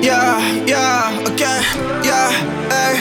окей, эй,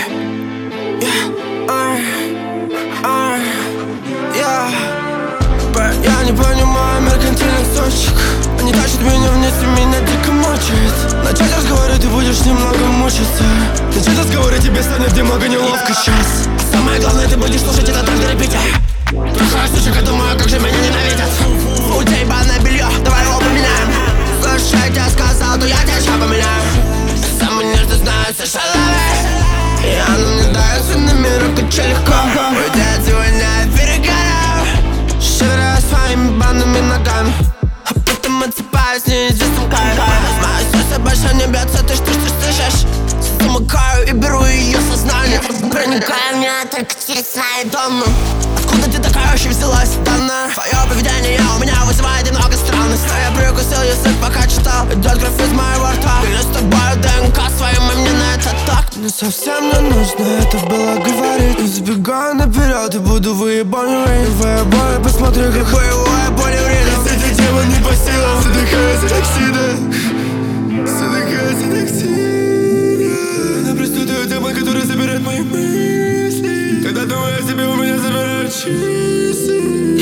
я не понимаю меркантильных точек. Они тащат меня вниз и меня дико мучает. Начать разговоры, ты будешь немного мучиться. Начать разговоры, тебе станет немного неловко сейчас. Самое главное, ты будешь слушать это так до репите. Трухаю сучек, думаю, как же меня ненавидят. У тебя ебаное белье, давай его поменяем. Слушай, я тебе сказал, то я тебя ща поменяю. Самый нежный знаю, все шалавы. И она мне дается на миру, как че легко. Уйти от сегодня я перегораю. Шевыряю своими банными ногами, а потом отсыпаюсь неизвестным кайфом. Мое сердце больше не бьется, ты что слышишь? Замыкаю и беру ее сознание. Проникая в меня, только через свои дома. Откуда ты такая вообще взялась, данная? Твое поведение у меня вызывает немного странность. А я прикусил язык, пока читал. Идет кровь из моего рта. Или с тобой ДНК своим, и мне на это так. Мне совсем не нужно это было говорить. Не забегаю наперед и буду выебаню рейд. Выебаю, посмотри, как боевое поле в рейде. С этой темой не по силам. Задыхаюсь от оксида. Задыхаюсь от оксида. Она проститутая тема, которая забирает мои мысли. Когда думаю о себе, у меня забирают часы.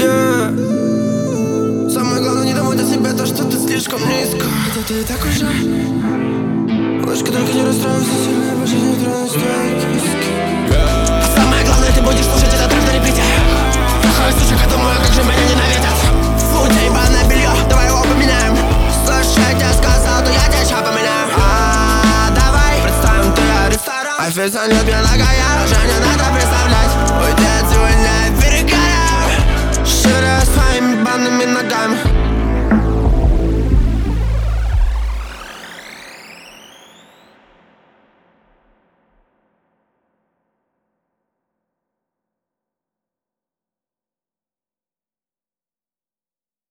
Самое главное, не думать о себе, то, что ты слишком низко. Это ты и так уже. Ложка, только не расстраивайся сильно, больше не тронусь твои киски. Самое главное, ты будешь слушать это так на репите. Трухаю сучек, думаю, как же меня ненавидят. Фу, тебя ебаное белье, давай его поменяем. Слушай, я тебе сказал, то я тебя ща поменяю. Давай, представим, ты ресторан. Официант мне нагая, уже не надо представлять. Уйди от сегодня я перегораю. Шевыряю своими банными ногами,